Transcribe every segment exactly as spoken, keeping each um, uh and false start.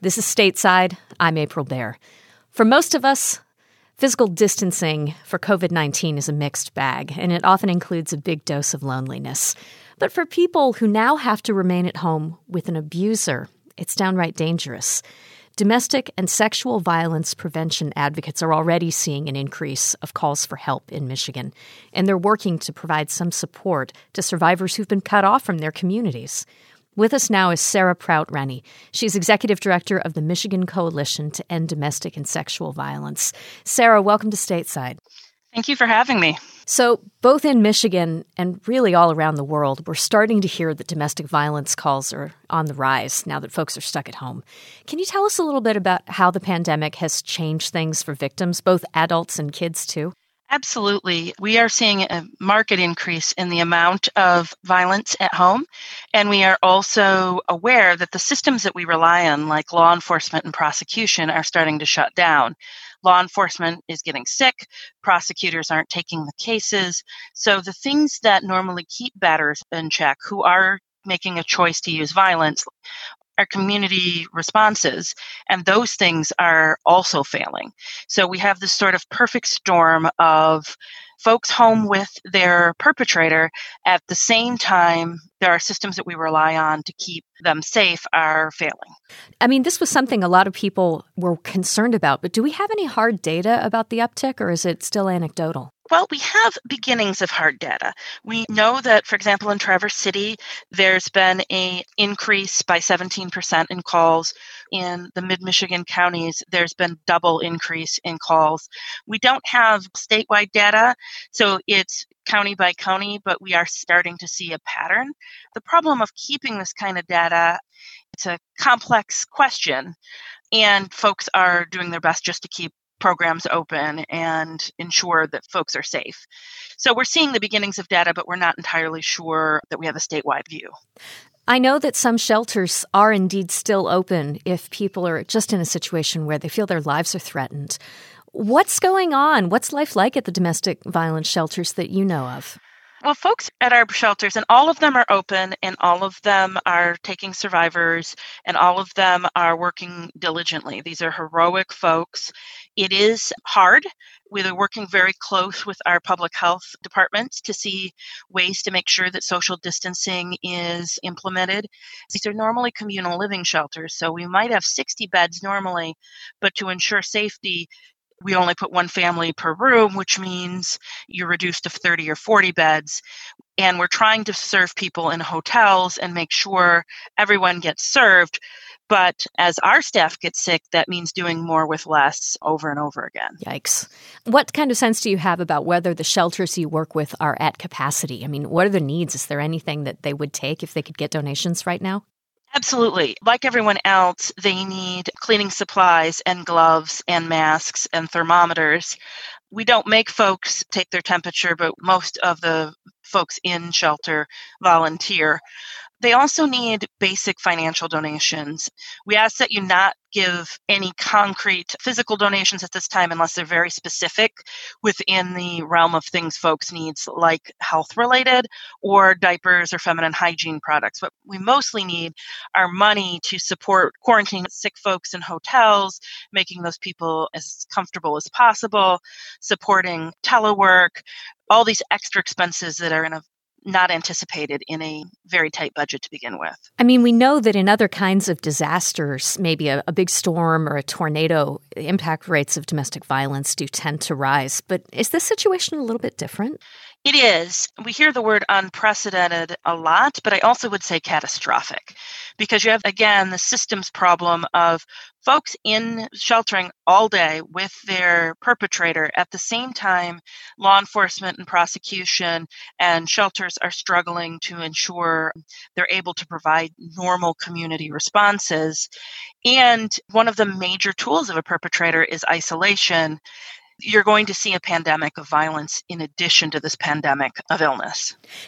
This is Stateside. I'm April Baer. For most of us, physical distancing for covid nineteen is a mixed bag, and it often includes a big dose of loneliness. But for people who now have to remain at home with an abuser, it's downright dangerous. Domestic and sexual violence prevention advocates are already seeing an increase of calls for help in Michigan, and they're working to provide some support to survivors who've been cut off from their communities. With us now is Sarah Prout-Rennie. She's Executive Director of the Michigan Coalition to End Domestic and Sexual Violence. Sarah, welcome to Stateside. Thank you for having me. So both in Michigan and really all around the world, we're starting to hear that domestic violence calls are on the rise now that folks are stuck at home. Can you tell us a little bit about how the pandemic has changed things for victims, both adults and kids too? Absolutely. We are seeing a marked increase in the amount of violence at home. And we are also aware that the systems that we rely on, like law enforcement and prosecution, are starting to shut down. Law enforcement is getting sick. Prosecutors aren't taking the cases. So the things that normally keep batters in check, who are making a choice to use violence, are community responses, and those things are also failing. So we have this sort of perfect storm of folks home with their perpetrator. At the same time, there are systems that we rely on to keep them safe are failing. I mean, this was something a lot of people were concerned about, but do we have any hard data about the uptick, or is it still anecdotal? Well, we have beginnings of hard data. We know that, for example, in Traverse City, there's been an increase by seventeen percent in calls. In the mid-Michigan counties, there's been double increase in calls. We don't have statewide data, so it's county by county, but we are starting to see a pattern. The problem of keeping this kind of data, it's a complex question, and folks are doing their best just to keep programs open and ensure that folks are safe. So we're seeing the beginnings of data, but we're not entirely sure that we have a statewide view. I know that some shelters are indeed still open if people are just in a situation where they feel their lives are threatened. What's going on? What's life like at the domestic violence shelters that you know of? Well, folks at our shelters, and all of them are open, and all of them are taking survivors, and all of them are working diligently. These are heroic folks. It is hard. We're working very close with our public health departments to see ways to make sure that social distancing is implemented. These are normally communal living shelters, so we might have sixty beds normally, but to ensure safety, we only put one family per room, which means you're reduced to thirty or forty beds. And we're trying to serve people in hotels and make sure everyone gets served. But as our staff gets sick, that means doing more with less over and over again. Yikes. What kind of sense do you have about whether the shelters you work with are at capacity? I mean, what are the needs? Is there anything that they would take if they could get donations right now? Absolutely. Like everyone else, they need cleaning supplies and gloves and masks and thermometers. We don't make folks take their temperature, but most of the folks in shelter volunteer. They also need basic financial donations. We ask that you not give any concrete physical donations at this time unless they're very specific within the realm of things folks need, like health-related or diapers or feminine hygiene products. What we mostly need are money to support quarantining sick folks in hotels, making those people as comfortable as possible, supporting telework, all these extra expenses that are in a not anticipated in a very tight budget to begin with. I mean, we know that in other kinds of disasters, maybe a, a big storm or a tornado, impact rates of domestic violence do tend to rise. But is this situation a little bit different? It is. We hear the word unprecedented a lot, but I also would say catastrophic, because you have, again, the systems problem of folks in sheltering all day with their perpetrator. At the same time, law enforcement and prosecution and shelters are struggling to ensure they're able to provide normal community responses. And one of the major tools of a perpetrator is isolation. You're going to see a pandemic of violence in addition to this pandemic of illness.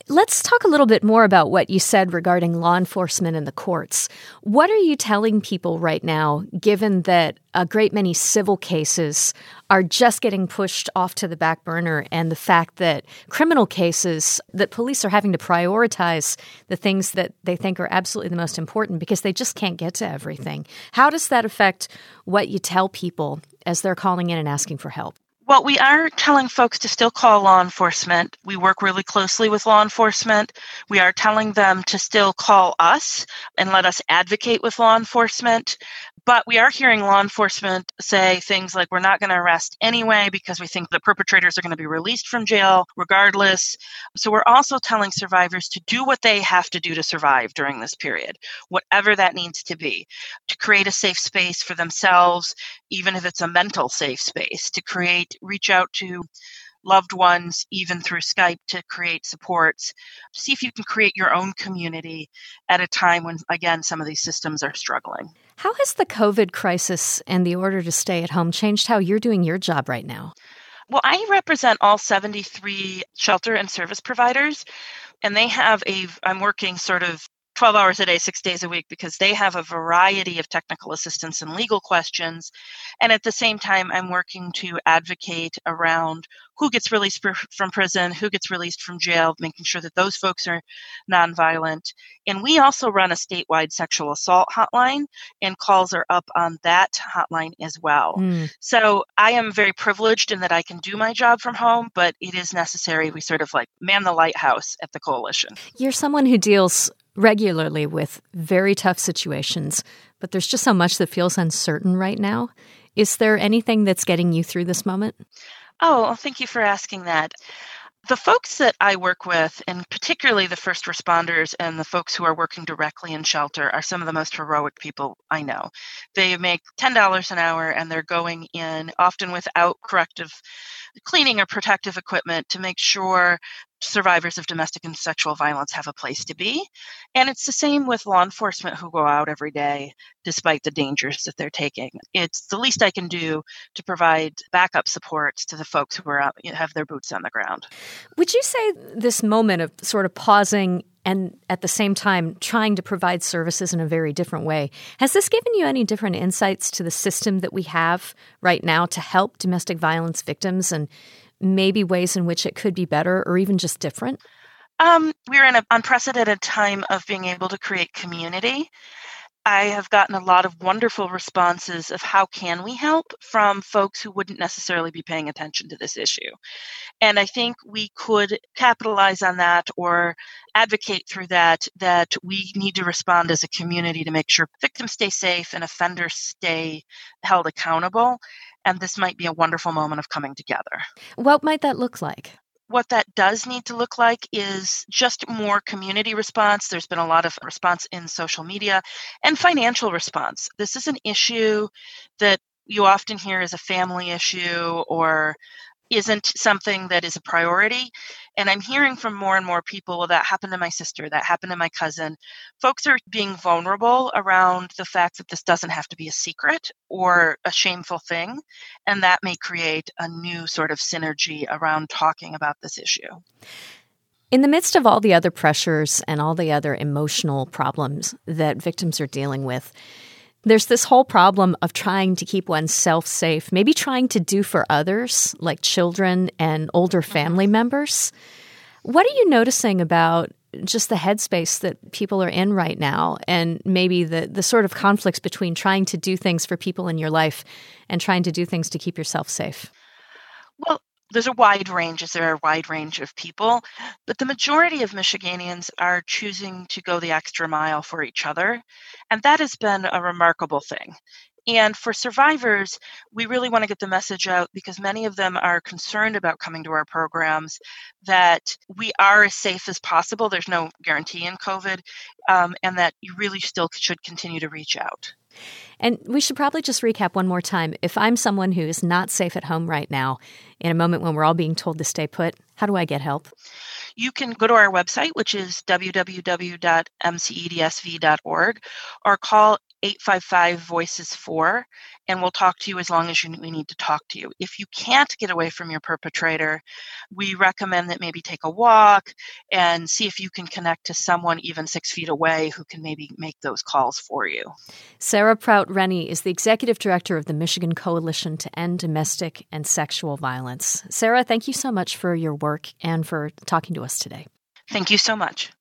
Let's talk a little bit more about what you said regarding law enforcement and the courts. What are you telling people right now, given that a great many civil cases are just getting pushed off to the back burner, and the fact that criminal cases, that police are having to prioritize the things that they think are absolutely the most important because they just can't get to everything? How does that affect what you tell people as they're calling in and asking for help? Well, we are telling folks to still call law enforcement. We work really closely with law enforcement. We are telling them to still call us and let us advocate with law enforcement. But we are hearing law enforcement say things like, we're not going to arrest anyway because we think the perpetrators are going to be released from jail regardless. So we're also telling survivors to do what they have to do to survive during this period, whatever that needs to be, to create a safe space for themselves, even if it's a mental safe space, to create, reach out to loved ones, even through Skype, to create supports. See if you can create your own community at a time when, again, some of these systems are struggling. How has the COVID crisis and the order to stay at home changed how you're doing your job right now? Well, I represent all seventy-three shelter and service providers, and they have a, I'm working sort of twelve hours a day, six days a week, because they have a variety of technical assistance and legal questions. And at the same time, I'm working to advocate around who gets released pr- from prison, who gets released from jail, making sure that those folks are nonviolent. And we also run a statewide sexual assault hotline, and calls are up on that hotline as well. Mm. So I am very privileged in that I can do my job from home, but it is necessary. We sort of like man the lighthouse at the coalition. You're someone who deals regularly with very tough situations, but there's just so much that feels uncertain right now. Is there anything that's getting you through this moment? Oh, well, thank you for asking that. The folks that I work with, and particularly the first responders and the folks who are working directly in shelter, are some of the most heroic people I know. They make ten dollars an hour, and they're going in often without corrective cleaning or protective equipment to make sure survivors of domestic and sexual violence have a place to be. And it's the same with law enforcement who go out every day despite the dangers that they're taking. It's the least I can do to provide backup supports to the folks who are out, have their boots on the ground. Would you say this moment of sort of pausing and at the same time trying to provide services in a very different way, has this given you any different insights to the system that we have right now to help domestic violence victims, and maybe ways in which it could be better or even just different? Um, we're in an unprecedented time of being able to create community. I have gotten a lot of wonderful responses of how can we help from folks who wouldn't necessarily be paying attention to this issue. And I think we could capitalize on that or advocate through that, that we need to respond as a community to make sure victims stay safe and offenders stay held accountable. And this might be a wonderful moment of coming together. What might that look like? What that does need to look like is just more community response. There's been a lot of response in social media and financial response. This is an issue that you often hear as a family issue or isn't something that is a priority. And I'm hearing from more and more people, well, that happened to my sister, that happened to my cousin. Folks are being vulnerable around the fact that this doesn't have to be a secret or a shameful thing. And that may create a new sort of synergy around talking about this issue. In the midst of all the other pressures and all the other emotional problems that victims are dealing with, there's this whole problem of trying to keep oneself safe, maybe trying to do for others, like children and older family members. What are you noticing about just the headspace that people are in right now, and maybe the, the sort of conflicts between trying to do things for people in your life and trying to do things to keep yourself safe? Well, there's a wide range, as there are a wide range of people, but the majority of Michiganians are choosing to go the extra mile for each other, and that has been a remarkable thing. And for survivors, we really want to get the message out because many of them are concerned about coming to our programs, that we are as safe as possible. There's no guarantee in COVID, um, and that you really still should continue to reach out. And we should probably just recap one more time. If I'm someone who is not safe at home right now, in a moment when we're all being told to stay put, how do I get help? You can go to our website, which is w w w dot m c e d s v dot org, or call eight five five voices four, and we'll talk to you as long as you, we need to talk to you. If you can't get away from your perpetrator, we recommend that maybe take a walk and see if you can connect to someone even six feet away who can maybe make those calls for you. Sarah Prout-Rennie is the executive director of the Michigan Coalition to End Domestic and Sexual Violence. Sarah, thank you so much for your work and for talking to us today. Thank you so much.